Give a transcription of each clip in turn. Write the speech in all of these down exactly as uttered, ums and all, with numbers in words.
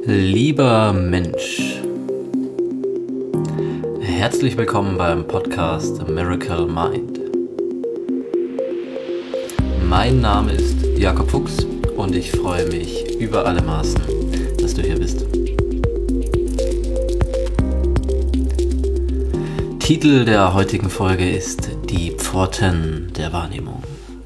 Lieber Mensch, herzlich willkommen beim Podcast A Miracle Mind. Mein Name ist Jakob Fuchs und ich freue mich über alle Maßen, dass du hier bist. Titel der heutigen Folge ist Die Pforten der Wahrnehmung.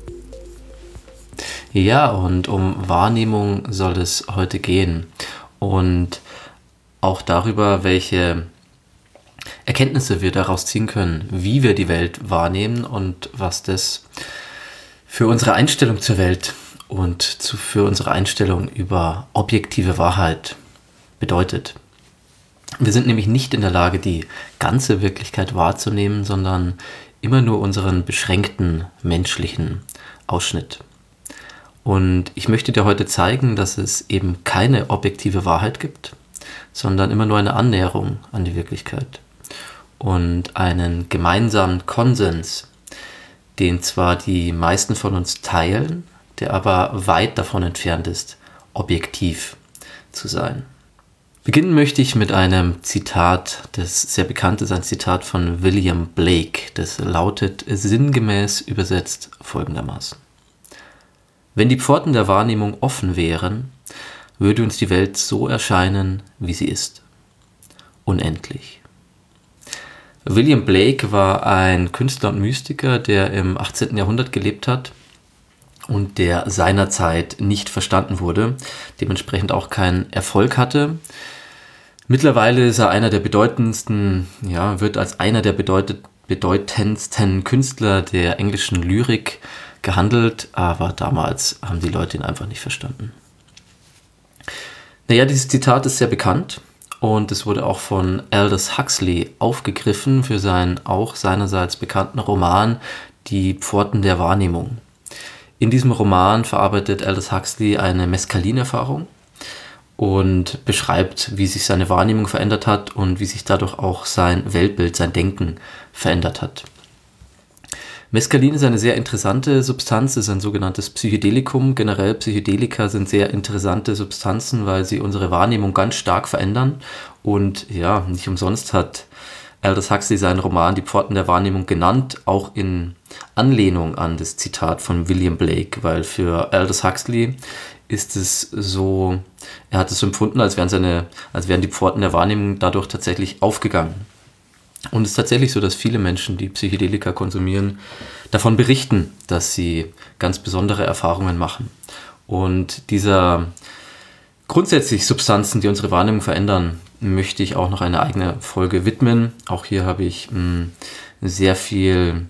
Ja, und um Wahrnehmung soll es heute gehen. Und auch darüber, welche Erkenntnisse wir daraus ziehen können, wie wir die Welt wahrnehmen und was das für unsere Einstellung zur Welt und zu, für unsere Einstellung über objektive Wahrheit bedeutet. Wir sind nämlich nicht in der Lage, die ganze Wirklichkeit wahrzunehmen, sondern immer nur unseren beschränkten menschlichen Ausschnitt. Und ich möchte dir heute zeigen, dass es eben keine objektive Wahrheit gibt, sondern immer nur eine Annäherung an die Wirklichkeit und einen gemeinsamen Konsens, den zwar die meisten von uns teilen, der aber weit davon entfernt ist, objektiv zu sein. Beginnen möchte ich mit einem Zitat, das sehr bekannt ist, ein Zitat von William Blake, das lautet sinngemäß übersetzt folgendermaßen: Wenn die Pforten der Wahrnehmung offen wären, würde uns die Welt so erscheinen, wie sie ist. Unendlich. William Blake war ein Künstler und Mystiker, der im achtzehnten Jahrhundert gelebt hat und der seinerzeit nicht verstanden wurde, dementsprechend auch keinen Erfolg hatte. Mittlerweile ist er einer der bedeutendsten, ja, wird als einer der bedeutet, bedeutendsten Künstler der englischen Lyrik gehandelt, aber damals haben die Leute ihn einfach nicht verstanden. Naja, dieses Zitat ist sehr bekannt und es wurde auch von Aldous Huxley aufgegriffen für seinen auch seinerseits bekannten Roman Die Pforten der Wahrnehmung. In diesem Roman verarbeitet Aldous Huxley eine Mescalin-Erfahrung und beschreibt, wie sich seine Wahrnehmung verändert hat und wie sich dadurch auch sein Weltbild, sein Denken verändert hat. Mescalin ist eine sehr interessante Substanz, ist ein sogenanntes Psychedelikum. Generell Psychedelika sind sehr interessante Substanzen, weil sie unsere Wahrnehmung ganz stark verändern. Und ja, nicht umsonst hat Aldous Huxley seinen Roman Die Pforten der Wahrnehmung genannt, auch in Anlehnung an das Zitat von William Blake, weil für Aldous Huxley ist es so, er hat es so empfunden, als wären seine, als wären die Pforten der Wahrnehmung dadurch tatsächlich aufgegangen. Und es ist tatsächlich so, dass viele Menschen, die Psychedelika konsumieren, davon berichten, dass sie ganz besondere Erfahrungen machen. Und dieser grundsätzlich Substanzen, die unsere Wahrnehmung verändern, möchte ich auch noch eine eigene Folge widmen. Auch hier habe ich mh, sehr viel,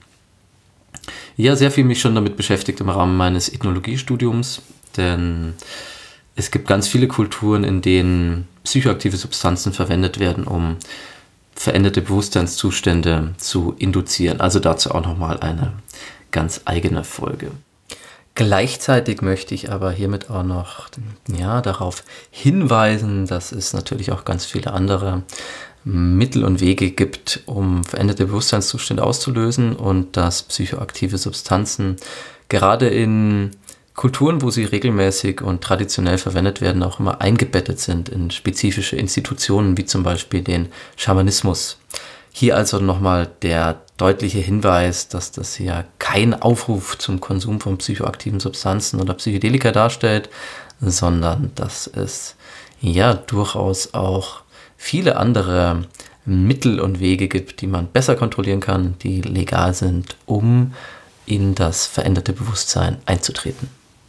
ja, sehr viel mich schon damit beschäftigt im Rahmen meines Ethnologiestudiums, denn es gibt ganz viele Kulturen, in denen psychoaktive Substanzen verwendet werden, um veränderte Bewusstseinszustände zu induzieren. Also dazu auch nochmal eine ganz eigene Folge. Gleichzeitig möchte ich aber hiermit auch noch ja, darauf hinweisen, dass es natürlich auch ganz viele andere Mittel und Wege gibt, um veränderte Bewusstseinszustände auszulösen und dass psychoaktive Substanzen gerade in Kulturen, wo sie regelmäßig und traditionell verwendet werden, auch immer eingebettet sind in spezifische Institutionen, wie zum Beispiel den Schamanismus. Hier also nochmal der deutliche Hinweis, dass das hier kein Aufruf zum Konsum von psychoaktiven Substanzen oder Psychedelika darstellt, sondern dass es ja durchaus auch viele andere Mittel und Wege gibt, die man besser kontrollieren kann, die legal sind, um in das veränderte Bewusstsein einzutreten.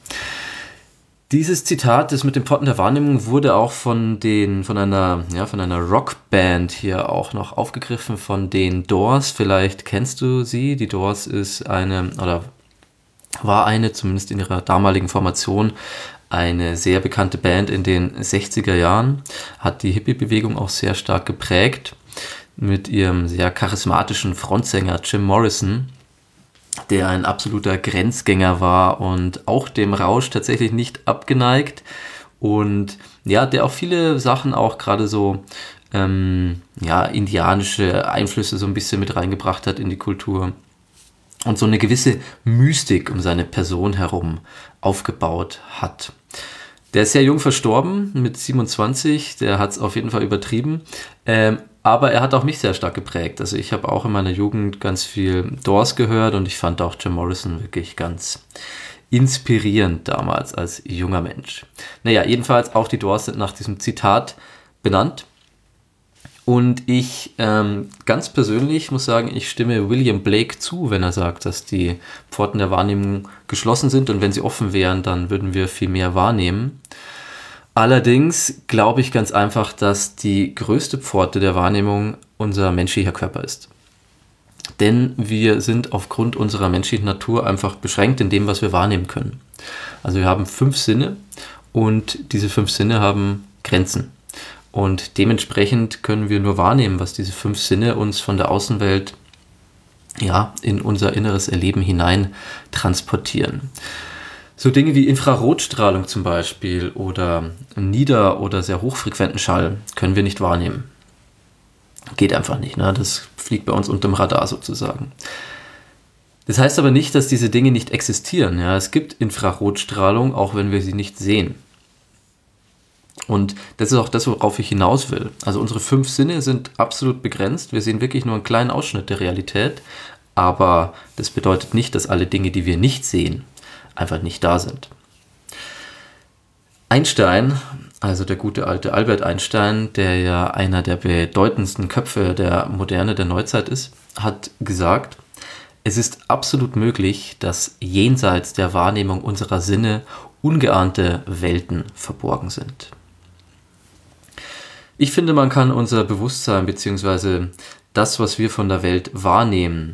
Dieses Zitat, das mit den Pforten der Wahrnehmung, wurde auch von den von einer ja von einer Rockband hier auch noch aufgegriffen, von den Doors. Vielleicht kennst du sie. Die Doors ist eine oder war eine, zumindest in ihrer damaligen Formation, eine sehr bekannte Band in den sechziger Jahren, hat die Hippie-Bewegung auch sehr stark geprägt mit ihrem sehr charismatischen Frontsänger Jim Morrison, der ein absoluter Grenzgänger war und auch dem Rausch tatsächlich nicht abgeneigt und ja, der auch viele Sachen auch gerade so ähm, ja, indianische Einflüsse so ein bisschen mit reingebracht hat in die Kultur und so eine gewisse Mystik um seine Person herum aufgebaut hat. Der ist sehr jung verstorben, mit siebenundzwanzig, der hat es auf jeden Fall übertrieben, ähm, aber er hat auch mich sehr stark geprägt. Also ich habe auch in meiner Jugend ganz viel Doors gehört und ich fand auch Jim Morrison wirklich ganz inspirierend damals als junger Mensch. Naja, jedenfalls auch die Doors sind nach diesem Zitat benannt. Und ich ähm, ganz persönlich muss sagen, ich stimme William Blake zu, wenn er sagt, dass die Pforten der Wahrnehmung geschlossen sind und wenn sie offen wären, dann würden wir viel mehr wahrnehmen. Allerdings glaube ich ganz einfach, dass die größte Pforte der Wahrnehmung unser menschlicher Körper ist. Denn wir sind aufgrund unserer menschlichen Natur einfach beschränkt in dem, was wir wahrnehmen können. Also wir haben fünf Sinne und diese fünf Sinne haben Grenzen. Und dementsprechend können wir nur wahrnehmen, was diese fünf Sinne uns von der Außenwelt ja, in unser inneres Erleben hinein transportieren. So Dinge wie Infrarotstrahlung zum Beispiel oder nieder- oder sehr hochfrequenten Schall können wir nicht wahrnehmen. Geht einfach nicht, ne? Das fliegt bei uns unterm Radar sozusagen. Das heißt aber nicht, dass diese Dinge nicht existieren. Ja? Es gibt Infrarotstrahlung, auch wenn wir sie nicht sehen. Und das ist auch das, worauf ich hinaus will. Also unsere fünf Sinne sind absolut begrenzt. Wir sehen wirklich nur einen kleinen Ausschnitt der Realität. Aber das bedeutet nicht, dass alle Dinge, die wir nicht sehen, einfach nicht da sind. Einstein, also der gute alte Albert Einstein, der ja einer der bedeutendsten Köpfe der Moderne, der Neuzeit ist, hat gesagt, es ist absolut möglich, dass jenseits der Wahrnehmung unserer Sinne ungeahnte Welten verborgen sind. Ich finde, man kann unser Bewusstsein bzw. das, was wir von der Welt wahrnehmen,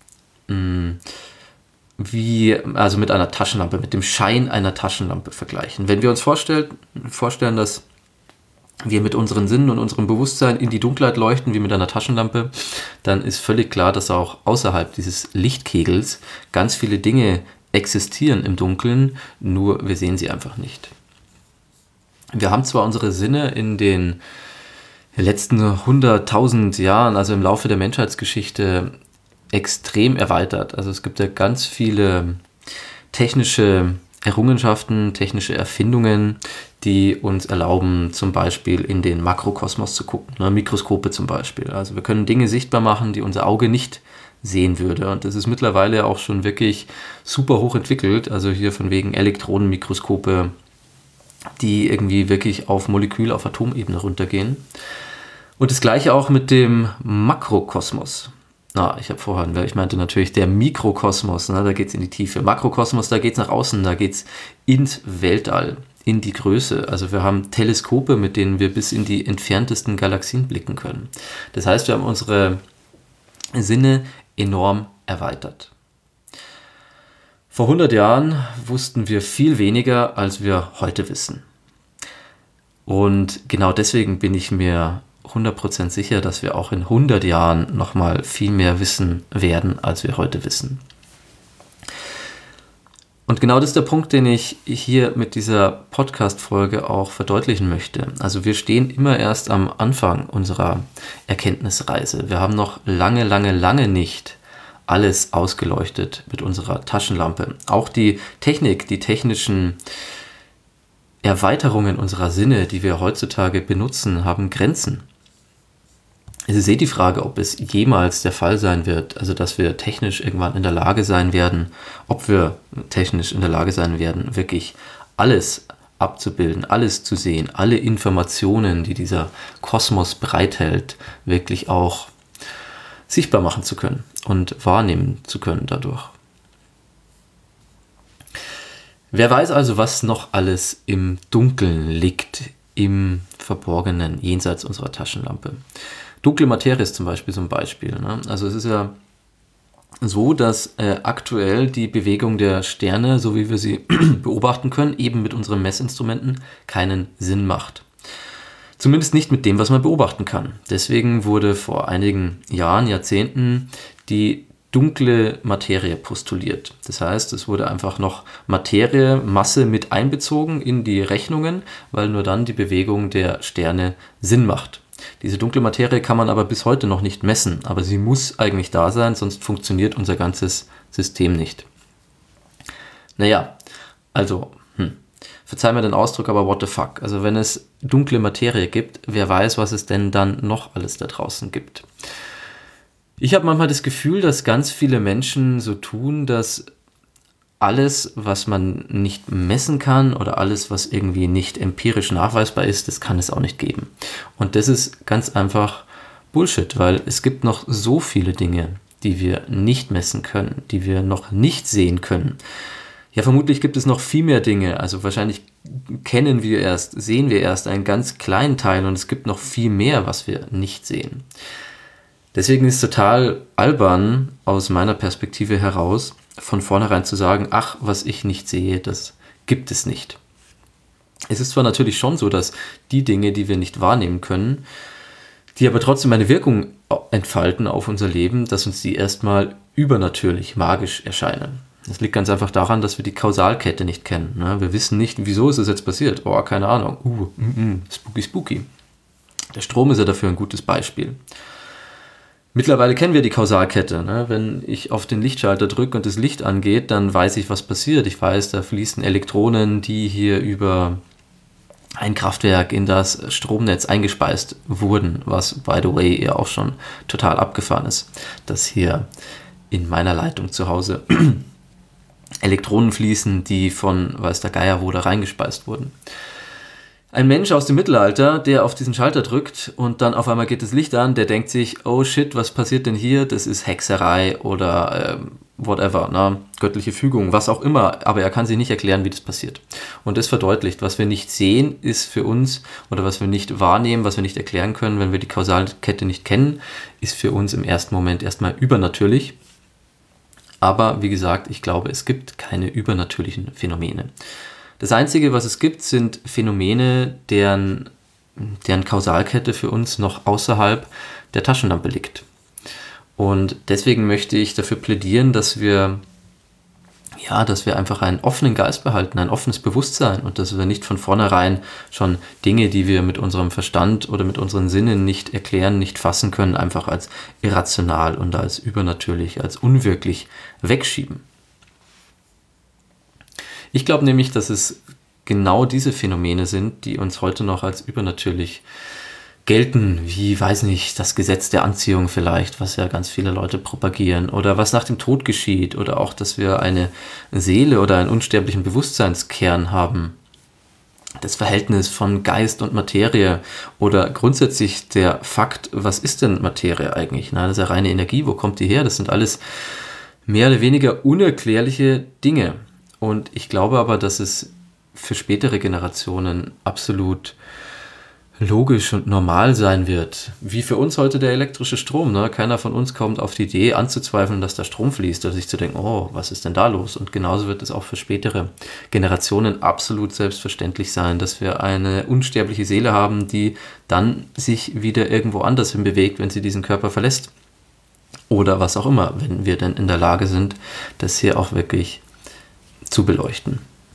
wie, also mit einer Taschenlampe, mit dem Schein einer Taschenlampe vergleichen. Wenn wir uns vorstellen, vorstellen, dass wir mit unseren Sinnen und unserem Bewusstsein in die Dunkelheit leuchten wie mit einer Taschenlampe, dann ist völlig klar, dass auch außerhalb dieses Lichtkegels ganz viele Dinge existieren im Dunkeln, nur wir sehen sie einfach nicht. Wir haben zwar unsere Sinne in den letzten hunderttausend Jahren, also im Laufe der Menschheitsgeschichte, extrem erweitert. Also es gibt ja ganz viele technische Errungenschaften, technische Erfindungen, die uns erlauben, zum Beispiel in den Makrokosmos zu gucken, ne? Mikroskope zum Beispiel. Also wir können Dinge sichtbar machen, die unser Auge nicht sehen würde. Und das ist mittlerweile auch schon wirklich super hoch entwickelt. Also hier von wegen Elektronenmikroskope, die irgendwie wirklich auf Molekül-, auf Atomebene runtergehen. Und das gleiche auch mit dem Makrokosmos. Na, ich habe vorhin, ich meinte natürlich der Mikrokosmos, ne, da geht es in die Tiefe. Makrokosmos, da geht es nach außen, da geht es ins Weltall, in die Größe. Also wir haben Teleskope, mit denen wir bis in die entferntesten Galaxien blicken können. Das heißt, wir haben unsere Sinne enorm erweitert. Vor hundert Jahren wussten wir viel weniger, als wir heute wissen. Und genau deswegen bin ich mir hundert Prozent sicher, dass wir auch in hundert Jahren nochmal viel mehr wissen werden, als wir heute wissen. Und genau das ist der Punkt, den ich hier mit dieser Podcast-Folge auch verdeutlichen möchte. Also wir stehen immer erst am Anfang unserer Erkenntnisreise. Wir haben noch lange, lange, lange nicht alles ausgeleuchtet mit unserer Taschenlampe. Auch die Technik, die technischen Erweiterungen unserer Sinne, die wir heutzutage benutzen, haben Grenzen. Es ist eh die Frage, ob es jemals der Fall sein wird, also dass wir technisch irgendwann in der Lage sein werden, ob wir technisch in der Lage sein werden, wirklich alles abzubilden, alles zu sehen, alle Informationen, die dieser Kosmos bereithält, wirklich auch sichtbar machen zu können und wahrnehmen zu können dadurch. Wer weiß also, was noch alles im Dunkeln liegt, im Verborgenen, jenseits unserer Taschenlampe. Dunkle Materie ist zum Beispiel so ein Beispiel. Ne? Also es ist ja so, dass äh, aktuell die Bewegung der Sterne, so wie wir sie beobachten können, eben mit unseren Messinstrumenten keinen Sinn macht. Zumindest nicht mit dem, was man beobachten kann. Deswegen wurde vor einigen Jahren, Jahrzehnten die dunkle Materie postuliert. Das heißt, es wurde einfach noch Materie, Masse mit einbezogen in die Rechnungen, weil nur dann die Bewegung der Sterne Sinn macht. Diese dunkle Materie kann man aber bis heute noch nicht messen, aber sie muss eigentlich da sein, sonst funktioniert unser ganzes System nicht. Naja, also, hm. verzeih mir den Ausdruck, aber what the fuck. Also wenn es dunkle Materie gibt, wer weiß, was es denn dann noch alles da draußen gibt. Ich habe manchmal das Gefühl, dass ganz viele Menschen so tun, dass alles, was man nicht messen kann oder alles, was irgendwie nicht empirisch nachweisbar ist, das kann es auch nicht geben. Und das ist ganz einfach Bullshit, weil es gibt noch so viele Dinge, die wir nicht messen können, die wir noch nicht sehen können. Ja, vermutlich gibt es noch viel mehr Dinge, also wahrscheinlich kennen wir erst, sehen wir erst einen ganz kleinen Teil und es gibt noch viel mehr, was wir nicht sehen. Deswegen ist es total albern, aus meiner Perspektive heraus, von vornherein zu sagen, ach, was ich nicht sehe, das gibt es nicht. Es ist zwar natürlich schon so, dass die Dinge, die wir nicht wahrnehmen können, die aber trotzdem eine Wirkung entfalten auf unser Leben, dass uns die erstmal übernatürlich, magisch erscheinen. Das liegt ganz einfach daran, dass wir die Kausalkette nicht kennen. Ne? Wir wissen nicht, wieso ist es jetzt passiert. Oh, keine Ahnung. Uh, mm, mm, spooky, spooky. Der Strom ist ja dafür ein gutes Beispiel. Mittlerweile kennen wir die Kausalkette. Ne? Wenn ich auf den Lichtschalter drücke und das Licht angeht, dann weiß ich, was passiert. Ich weiß, da fließen Elektronen, die hier über ein Kraftwerk in das Stromnetz eingespeist wurden, was, by the way, ja auch schon total abgefahren ist, dass hier in meiner Leitung zu Hause Elektronen fließen, die von weiß der Geier wo da reingespeist wurden. Ein Mensch aus dem Mittelalter, der auf diesen Schalter drückt und dann auf einmal geht das Licht an, der denkt sich, oh shit, was passiert denn hier? Das ist Hexerei oder ähm, whatever, ne? Göttliche Fügung, was auch immer, aber er kann sich nicht erklären, wie das passiert. Und das verdeutlicht, was wir nicht sehen, ist für uns, oder was wir nicht wahrnehmen, was wir nicht erklären können, wenn wir die Kausalkette nicht kennen, ist für uns im ersten Moment erstmal übernatürlich. Aber wie gesagt, ich glaube, es gibt keine übernatürlichen Phänomene. Das Einzige, was es gibt, sind Phänomene, deren, deren Kausalkette für uns noch außerhalb der Taschenlampe liegt. Und deswegen möchte ich dafür plädieren, dass wir, ja, dass wir einfach einen offenen Geist behalten, ein offenes Bewusstsein und dass wir nicht von vornherein schon Dinge, die wir mit unserem Verstand oder mit unseren Sinnen nicht erklären, nicht fassen können, einfach als irrational und als übernatürlich, als unwirklich wegschieben. Ich glaube nämlich, dass es genau diese Phänomene sind, die uns heute noch als übernatürlich gelten, wie, weiß nicht, das Gesetz der Anziehung vielleicht, was ja ganz viele Leute propagieren, oder was nach dem Tod geschieht, oder auch, dass wir eine Seele oder einen unsterblichen Bewusstseinskern haben. Das Verhältnis von Geist und Materie oder grundsätzlich der Fakt, was ist denn Materie eigentlich? Na, das ist ja reine Energie, wo kommt die her? Das sind alles mehr oder weniger unerklärliche Dinge. Und ich glaube aber, dass es für spätere Generationen absolut logisch und normal sein wird. Wie für uns heute der elektrische Strom. Ne? Keiner von uns kommt auf die Idee anzuzweifeln, dass da Strom fließt oder sich zu denken, oh, was ist denn da los? Und genauso wird es auch für spätere Generationen absolut selbstverständlich sein, dass wir eine unsterbliche Seele haben, die dann sich wieder irgendwo anders hin bewegt, wenn sie diesen Körper verlässt. Oder was auch immer, wenn wir dann in der Lage sind, das hier auch wirklich zu beleuchten.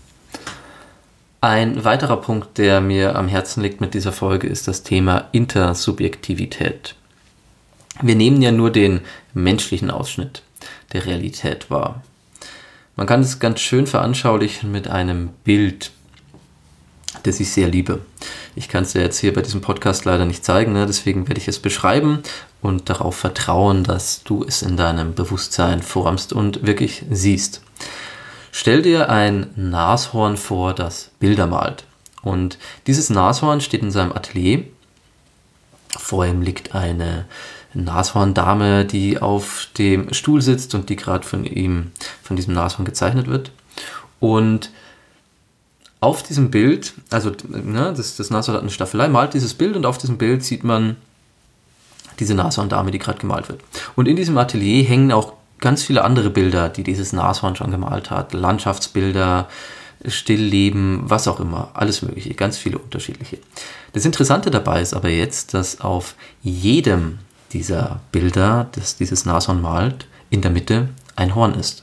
Ein weiterer Punkt, der mir am Herzen liegt mit dieser Folge, ist das Thema Intersubjektivität. Wir nehmen ja nur den menschlichen Ausschnitt der Realität wahr. Man kann es ganz schön veranschaulichen mit einem Bild, das ich sehr liebe. Ich kann es dir jetzt hier bei diesem Podcast leider nicht zeigen, ne? Deswegen werde ich es beschreiben und darauf vertrauen, dass du es in deinem Bewusstsein formst und wirklich siehst. Stell dir ein Nashorn vor, das Bilder malt. Und dieses Nashorn steht in seinem Atelier. Vor ihm liegt eine Nashorndame, die auf dem Stuhl sitzt und die gerade von ihm, von diesem Nashorn gezeichnet wird. Und auf diesem Bild, also ne, das, das Nashorn hat eine Staffelei, malt dieses Bild und auf diesem Bild sieht man diese Nashorndame, die gerade gemalt wird. Und in diesem Atelier hängen auch ganz viele andere Bilder, die dieses Nashorn schon gemalt hat. Landschaftsbilder, Stillleben, was auch immer. Alles mögliche, ganz viele unterschiedliche. Das Interessante dabei ist aber jetzt, dass auf jedem dieser Bilder, das dieses Nashorn malt, in der Mitte ein Horn ist.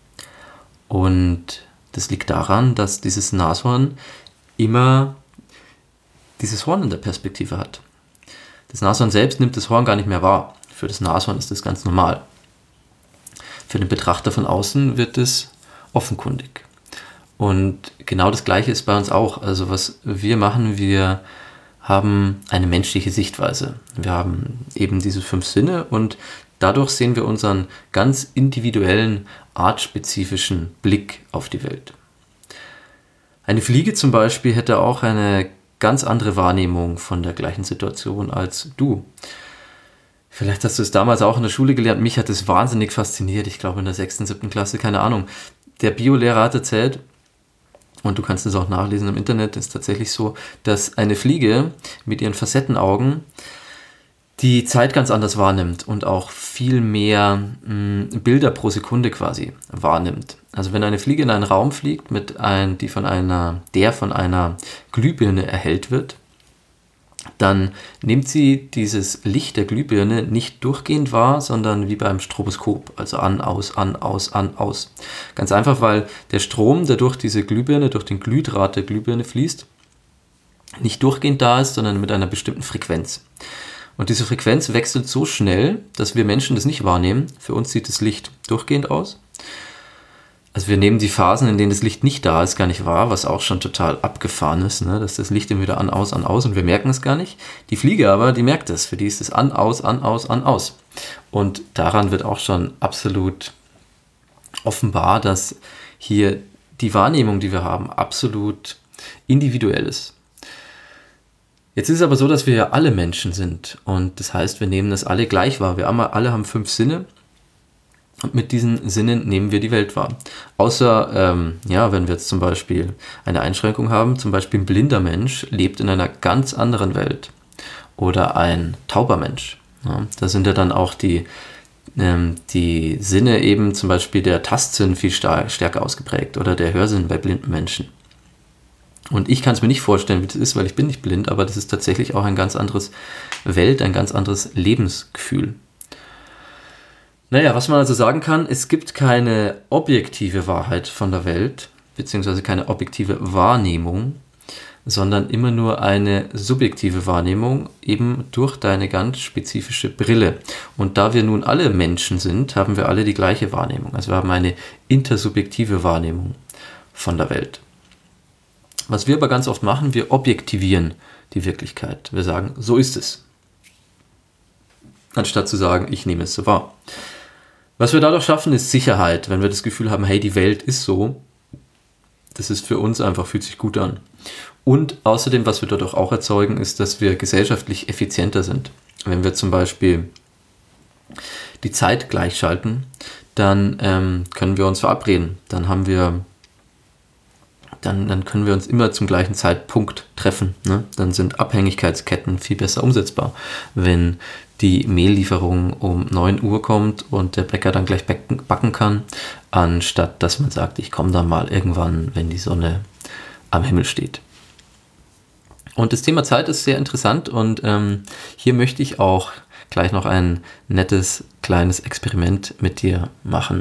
Und das liegt daran, dass dieses Nashorn immer dieses Horn in der Perspektive hat. Das Nashorn selbst nimmt das Horn gar nicht mehr wahr. Für das Nashorn ist das ganz normal. Für den Betrachter von außen wird es offenkundig. Und genau das Gleiche ist bei uns auch. Also was wir machen, wir haben eine menschliche Sichtweise. Wir haben eben diese fünf Sinne und dadurch sehen wir unseren ganz individuellen, artspezifischen Blick auf die Welt. Eine Fliege zum Beispiel hätte auch eine ganz andere Wahrnehmung von der gleichen Situation als du. Vielleicht hast du es damals auch in der Schule gelernt. Mich hat es wahnsinnig fasziniert. Ich glaube in der sechsten, siebten Klasse, keine Ahnung. Der Biolehrer hat erzählt, und du kannst es auch nachlesen im Internet, ist tatsächlich so, dass eine Fliege mit ihren Facettenaugen die Zeit ganz anders wahrnimmt und auch viel mehr mh, Bilder pro Sekunde quasi wahrnimmt. Also wenn eine Fliege in einen Raum fliegt, mit ein, die von einer, der von einer Glühbirne erhellt wird, dann nimmt sie dieses Licht der Glühbirne nicht durchgehend wahr, sondern wie beim Stroboskop, also an, aus, an, aus, an, aus. Ganz einfach, weil der Strom, der durch diese Glühbirne, durch den Glühdraht der Glühbirne fließt, nicht durchgehend da ist, sondern mit einer bestimmten Frequenz. Und diese Frequenz wechselt so schnell, dass wir Menschen das nicht wahrnehmen. Für uns sieht das Licht durchgehend aus. Also wir nehmen die Phasen, in denen das Licht nicht da ist, gar nicht wahr, was auch schon total abgefahren ist, ne? Dass das Licht immer wieder an, aus, an, aus und wir merken es gar nicht. Die Fliege aber, die merkt es. Für die ist es an, aus, an, aus, an, aus. Und daran wird auch schon absolut offenbar, dass hier die Wahrnehmung, die wir haben, absolut individuell ist. Jetzt ist es aber so, dass wir ja alle Menschen sind und das heißt, wir nehmen das alle gleich wahr. Wir alle haben fünf Sinne und mit diesen Sinnen nehmen wir die Welt wahr. Außer, ähm, ja, wenn wir jetzt zum Beispiel eine Einschränkung haben, zum Beispiel ein blinder Mensch lebt in einer ganz anderen Welt oder ein tauber Mensch. Ja, da sind ja dann auch die, ähm, die Sinne eben, zum Beispiel der Tastsinn viel star- stärker ausgeprägt oder der Hörsinn bei blinden Menschen. Und ich kann es mir nicht vorstellen, wie das ist, weil ich bin nicht blind, aber das ist tatsächlich auch ein ganz anderes Welt, ein ganz anderes Lebensgefühl. Naja, was man also sagen kann, es gibt keine objektive Wahrheit von der Welt, beziehungsweise keine objektive Wahrnehmung, sondern immer nur eine subjektive Wahrnehmung, eben durch deine ganz spezifische Brille. Und da wir nun alle Menschen sind, haben wir alle die gleiche Wahrnehmung. Also wir haben eine intersubjektive Wahrnehmung von der Welt. Was wir aber ganz oft machen, wir objektivieren die Wirklichkeit. Wir sagen, so ist es. Anstatt zu sagen, ich nehme es so wahr. Was wir dadurch schaffen, ist Sicherheit. Wenn wir das Gefühl haben, hey, die Welt ist so, das ist für uns einfach, fühlt sich gut an. Und außerdem, was wir dadurch auch erzeugen, ist, dass wir gesellschaftlich effizienter sind. Wenn wir zum Beispiel die Zeit gleichschalten, dann ähm, können wir uns verabreden. Dann haben wir Dann, dann können wir uns immer zum gleichen Zeitpunkt treffen. Ne? Dann sind Abhängigkeitsketten viel besser umsetzbar. Wenn die Mehllieferung um neun Uhr kommt und der Bäcker dann gleich backen kann, anstatt dass man sagt, ich komme dann mal irgendwann, wenn die Sonne am Himmel steht. Und das Thema Zeit ist sehr interessant und ähm, hier möchte ich auch gleich noch ein nettes kleines Experiment mit dir machen.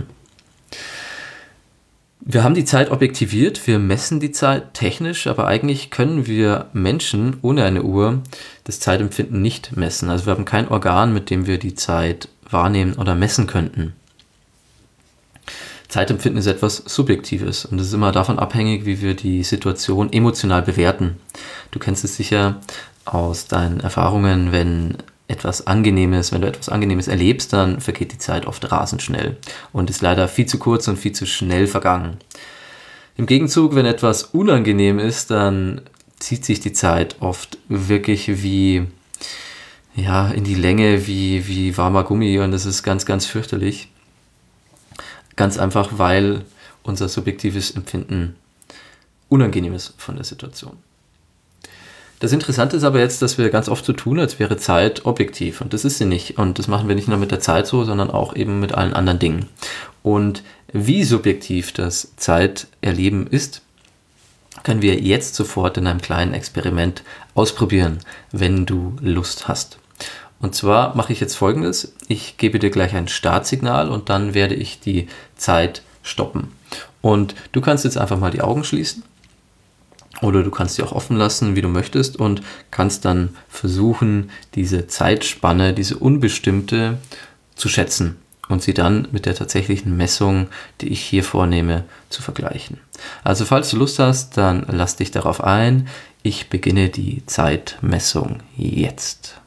Wir haben die Zeit objektiviert, wir messen die Zeit technisch, aber eigentlich können wir Menschen ohne eine Uhr das Zeitempfinden nicht messen. Also wir haben kein Organ, mit dem wir die Zeit wahrnehmen oder messen könnten. Zeitempfinden ist etwas Subjektives und es ist immer davon abhängig, wie wir die Situation emotional bewerten. Du kennst es sicher aus deinen Erfahrungen, wenn etwas Angenehmes, wenn du etwas Angenehmes erlebst, dann vergeht die Zeit oft rasend schnell und ist leider viel zu kurz und viel zu schnell vergangen. Im Gegenzug, wenn etwas unangenehm ist, dann zieht sich die Zeit oft wirklich wie, ja, in die Länge, wie, wie warmer Gummi und das ist ganz, ganz fürchterlich. Ganz einfach, weil unser subjektives Empfinden unangenehm ist von der Situation. Das Interessante ist aber jetzt, dass wir ganz oft so tun, als wäre Zeit objektiv. Und das ist sie nicht. Und das machen wir nicht nur mit der Zeit so, sondern auch eben mit allen anderen Dingen. Und wie subjektiv das Zeiterleben ist, können wir jetzt sofort in einem kleinen Experiment ausprobieren, wenn du Lust hast. Und zwar mache ich jetzt Folgendes. Ich gebe dir gleich ein Startsignal und dann werde ich die Zeit stoppen. Und du kannst jetzt einfach mal die Augen schließen. Oder du kannst sie auch offen lassen, wie du möchtest und kannst dann versuchen, diese Zeitspanne, diese unbestimmte zu schätzen und sie dann mit der tatsächlichen Messung, die ich hier vornehme, zu vergleichen. Also falls du Lust hast, dann lass dich darauf ein. Ich beginne die Zeitmessung jetzt.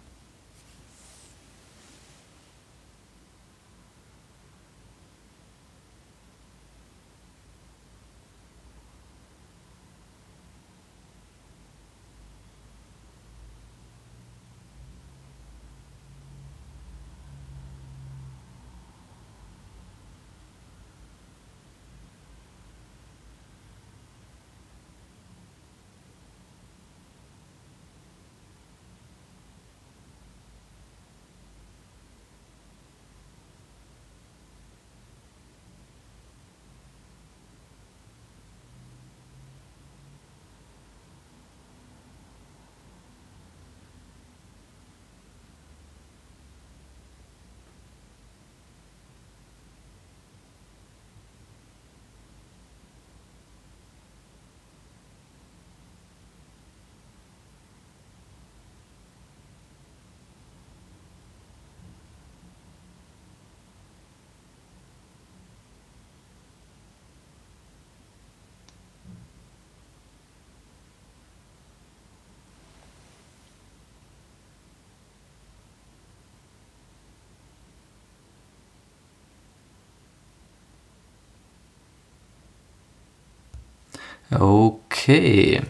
Okay.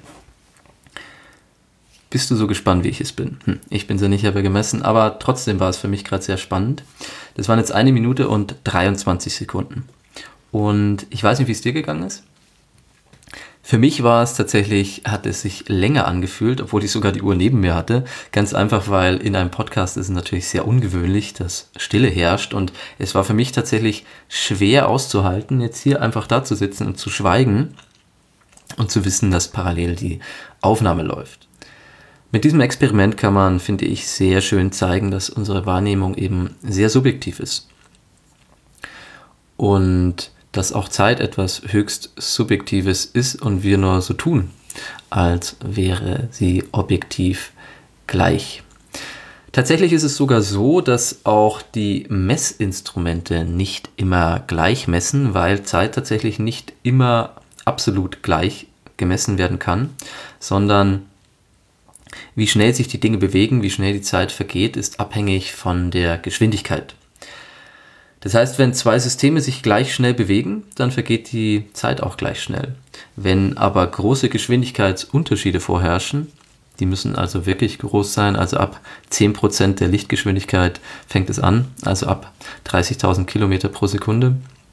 Bist du so gespannt, wie ich es bin? Hm, ich bin sehr nicht aber gemessen, aber trotzdem war es für mich gerade sehr spannend. Das waren jetzt eine Minute und dreiundzwanzig Sekunden. Und ich weiß nicht, wie es dir gegangen ist. Für mich war es tatsächlich, hat es sich länger angefühlt, obwohl ich sogar die Uhr neben mir hatte. Ganz einfach, weil in einem Podcast ist es natürlich sehr ungewöhnlich, dass Stille herrscht. Und es war für mich tatsächlich schwer auszuhalten, jetzt hier einfach da zu sitzen und zu schweigen und zu wissen, dass parallel die Aufnahme läuft. Mit diesem Experiment kann man, finde ich, sehr schön zeigen, dass unsere Wahrnehmung eben sehr subjektiv ist. Und dass auch Zeit etwas höchst Subjektives ist und wir nur so tun, als wäre sie objektiv gleich. Tatsächlich ist es sogar so, dass auch die Messinstrumente nicht immer gleich messen, weil Zeit tatsächlich nicht immer absolut gleich gemessen werden kann, sondern wie schnell sich die Dinge bewegen, wie schnell die Zeit vergeht, ist abhängig von der Geschwindigkeit. Das heißt, wenn zwei Systeme sich gleich schnell bewegen, dann vergeht die Zeit auch gleich schnell. Wenn aber große Geschwindigkeitsunterschiede vorherrschen, die müssen also wirklich groß sein, also ab zehn Prozent der Lichtgeschwindigkeit fängt es an, also ab dreißigtausend Kilometer pro Sekunde,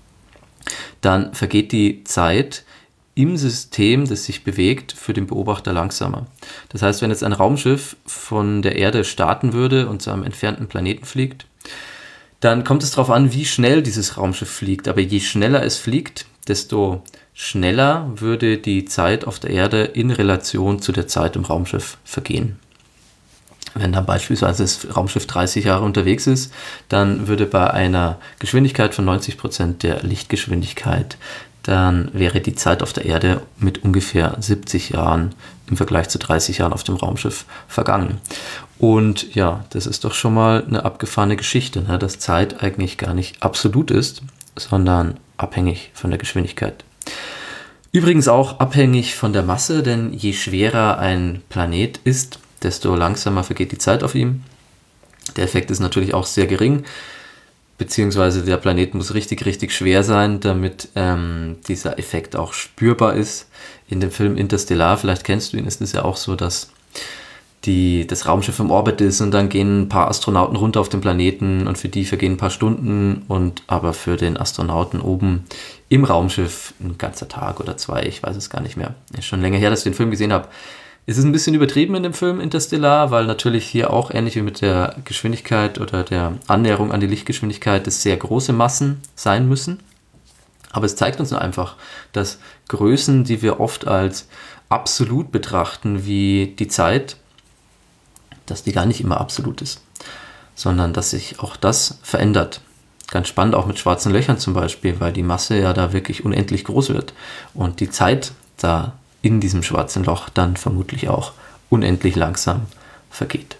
dann vergeht die Zeit im System, das sich bewegt, für den Beobachter langsamer. Das heißt, wenn jetzt ein Raumschiff von der Erde starten würde und zu einem entfernten Planeten fliegt, dann kommt es darauf an, wie schnell dieses Raumschiff fliegt. Aber je schneller es fliegt, desto schneller würde die Zeit auf der Erde in Relation zu der Zeit im Raumschiff vergehen. Wenn dann beispielsweise das Raumschiff dreißig Jahre unterwegs ist, dann würde bei einer Geschwindigkeit von neunzig Prozent der Lichtgeschwindigkeit, dann wäre die Zeit auf der Erde mit ungefähr siebzig Jahren im Vergleich zu dreißig Jahren auf dem Raumschiff vergangen. Und ja, das ist doch schon mal eine abgefahrene Geschichte, ne? Dass Zeit eigentlich gar nicht absolut ist, sondern abhängig von der Geschwindigkeit. Übrigens auch abhängig von der Masse, denn je schwerer ein Planet ist, desto langsamer vergeht die Zeit auf ihm. Der Effekt ist natürlich auch sehr gering, beziehungsweise der Planet muss richtig, richtig schwer sein, damit ähm, dieser Effekt auch spürbar ist. In dem Film Interstellar, vielleicht kennst du ihn, ist es ja auch so, dass die, das Raumschiff im Orbit ist und dann gehen ein paar Astronauten runter auf den Planeten und für die vergehen ein paar Stunden und aber für den Astronauten oben im Raumschiff ein ganzer Tag oder zwei, ich weiß es gar nicht mehr. Ist schon länger her, dass ich den Film gesehen habe. Es ist ein bisschen übertrieben in dem Film Interstellar, weil natürlich hier auch ähnlich wie mit der Geschwindigkeit oder der Annäherung an die Lichtgeschwindigkeit es sehr große Massen sein müssen. Aber es zeigt uns nur einfach, dass Größen, die wir oft als absolut betrachten, wie die Zeit, dass die gar nicht immer absolut ist, sondern dass sich auch das verändert. Ganz spannend auch mit schwarzen Löchern zum Beispiel, weil die Masse ja da wirklich unendlich groß wird und die Zeit da in diesem schwarzen Loch dann vermutlich auch unendlich langsam vergeht.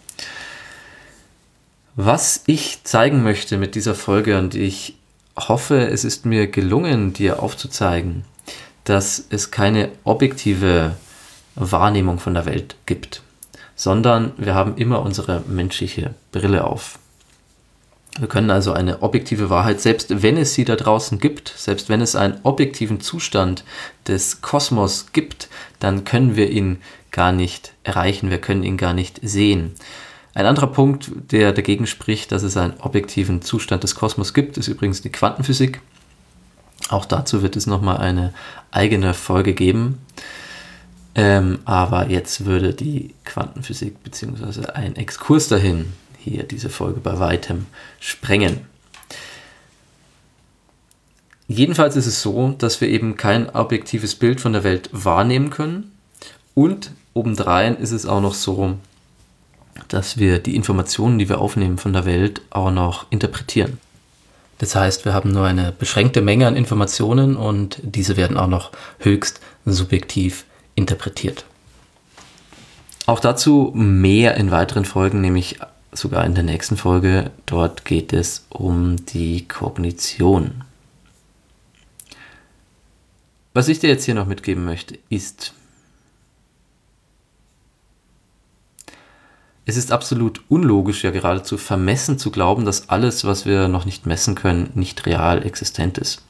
Was ich zeigen möchte mit dieser Folge, und ich hoffe, es ist mir gelungen, dir aufzuzeigen, dass es keine objektive Wahrnehmung von der Welt gibt, sondern wir haben immer unsere menschliche Brille auf. Wir können also eine objektive Wahrheit, selbst wenn es sie da draußen gibt, selbst wenn es einen objektiven Zustand des Kosmos gibt, dann können wir ihn gar nicht erreichen, wir können ihn gar nicht sehen. Ein anderer Punkt, der dagegen spricht, dass es einen objektiven Zustand des Kosmos gibt, ist übrigens die Quantenphysik. Auch dazu wird es nochmal eine eigene Folge geben. Ähm, aber jetzt würde die Quantenphysik bzw. ein Exkurs dahin hier diese Folge bei weitem sprengen. Jedenfalls ist es so, dass wir eben kein objektives Bild von der Welt wahrnehmen können und obendrein ist es auch noch so, dass wir die Informationen, die wir aufnehmen von der Welt, auch noch interpretieren. Das heißt, wir haben nur eine beschränkte Menge an Informationen und diese werden auch noch höchst subjektiv interpretiert. Auch dazu mehr in weiteren Folgen, nämlich sogar in der nächsten Folge. Dort geht es um die Kognition. Was ich dir jetzt hier noch mitgeben möchte, ist, es ist absolut unlogisch, ja geradezu vermessen zu glauben, dass alles, was wir noch nicht messen können, nicht real existent ist.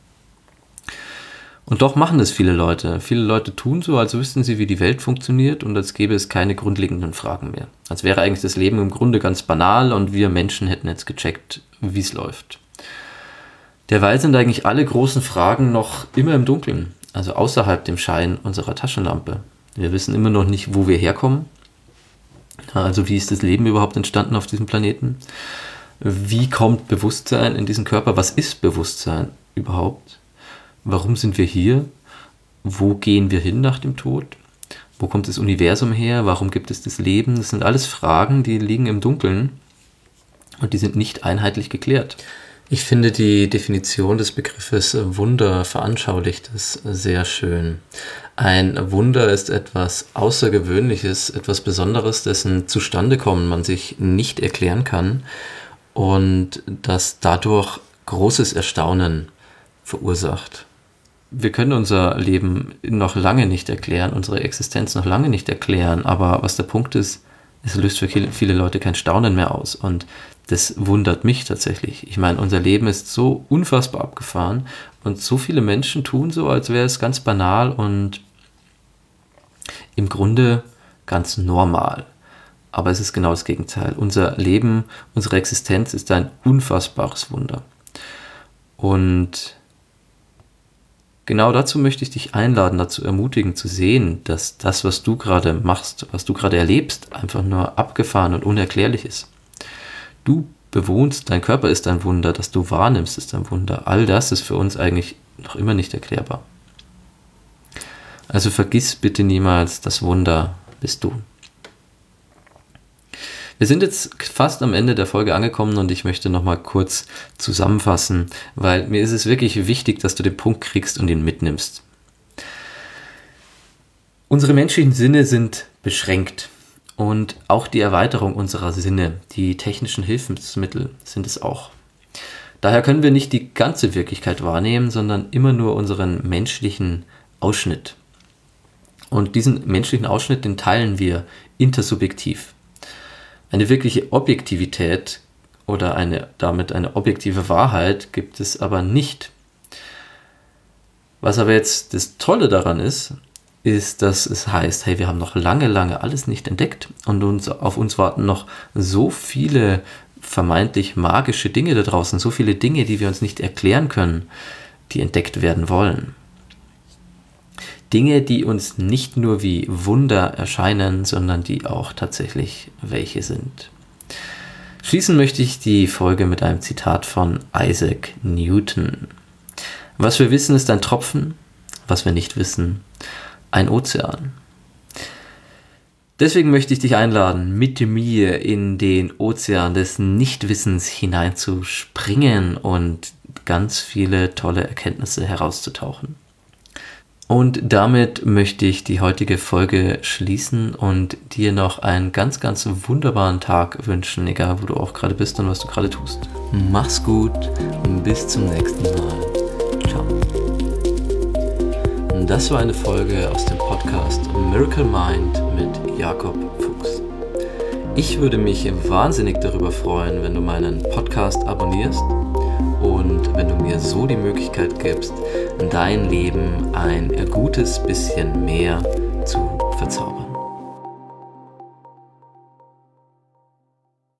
Und doch machen das viele Leute. Viele Leute tun so, als wüssten sie, wie die Welt funktioniert und als gäbe es keine grundlegenden Fragen mehr. Als wäre eigentlich das Leben im Grunde ganz banal und wir Menschen hätten jetzt gecheckt, wie es läuft. Derweil sind eigentlich alle großen Fragen noch immer im Dunkeln, also außerhalb dem Schein unserer Taschenlampe. Wir wissen immer noch nicht, wo wir herkommen. Also wie ist das Leben überhaupt entstanden auf diesem Planeten? Wie kommt Bewusstsein in diesen Körper? Was ist Bewusstsein überhaupt? Warum sind wir hier? Wo gehen wir hin nach dem Tod? Wo kommt das Universum her? Warum gibt es das Leben? Das sind alles Fragen, die liegen im Dunkeln und die sind nicht einheitlich geklärt. Ich finde, die Definition des Begriffes Wunder veranschaulicht es sehr schön. Ein Wunder ist etwas Außergewöhnliches, etwas Besonderes, dessen Zustandekommen man sich nicht erklären kann und das dadurch großes Erstaunen verursacht. Wir können unser Leben noch lange nicht erklären, unsere Existenz noch lange nicht erklären, aber was der Punkt ist, es löst für viele Leute kein Staunen mehr aus und das wundert mich tatsächlich. Ich meine, unser Leben ist so unfassbar abgefahren und so viele Menschen tun so, als wäre es ganz banal und im Grunde ganz normal. Aber es ist genau das Gegenteil. Unser Leben, unsere Existenz ist ein unfassbares Wunder. Und genau dazu möchte ich dich einladen, dazu ermutigen, zu sehen, dass das, was du gerade machst, was du gerade erlebst, einfach nur abgefahren und unerklärlich ist. Du bewohnst, dein Körper ist ein Wunder, das du wahrnimmst, ist ein Wunder. All das ist für uns eigentlich noch immer nicht erklärbar. Also vergiss bitte niemals, das Wunder bist du. Wir sind jetzt fast am Ende der Folge angekommen und ich möchte nochmal kurz zusammenfassen, weil mir ist es wirklich wichtig, dass du den Punkt kriegst und ihn mitnimmst. Unsere menschlichen Sinne sind beschränkt und auch die Erweiterung unserer Sinne, die technischen Hilfsmittel sind es auch. Daher können wir nicht die ganze Wirklichkeit wahrnehmen, sondern immer nur unseren menschlichen Ausschnitt. Und diesen menschlichen Ausschnitt, den teilen wir intersubjektiv. Eine wirkliche Objektivität oder eine, damit eine objektive Wahrheit gibt es aber nicht. Was aber jetzt das Tolle daran ist, ist, dass es heißt, hey, wir haben noch lange, lange alles nicht entdeckt und uns, auf uns warten noch so viele vermeintlich magische Dinge da draußen, so viele Dinge, die wir uns nicht erklären können, die entdeckt werden wollen. Dinge, die uns nicht nur wie Wunder erscheinen, sondern die auch tatsächlich welche sind. Schließen möchte ich die Folge mit einem Zitat von Isaac Newton. Was wir wissen, ist ein Tropfen, was wir nicht wissen, ein Ozean. Deswegen möchte ich dich einladen, mit mir in den Ozean des Nichtwissens hineinzuspringen und ganz viele tolle Erkenntnisse herauszutauchen. Und damit möchte ich die heutige Folge schließen und dir noch einen ganz, ganz wunderbaren Tag wünschen, egal wo du auch gerade bist und was du gerade tust. Mach's gut und bis zum nächsten Mal. Ciao. Das war eine Folge aus dem Podcast Miracle Mind mit Jakob Fuchs. Ich würde mich wahnsinnig darüber freuen, wenn du meinen Podcast abonnierst und wenn du mir so die Möglichkeit gibst, dein Leben ein gutes bisschen mehr zu verzaubern.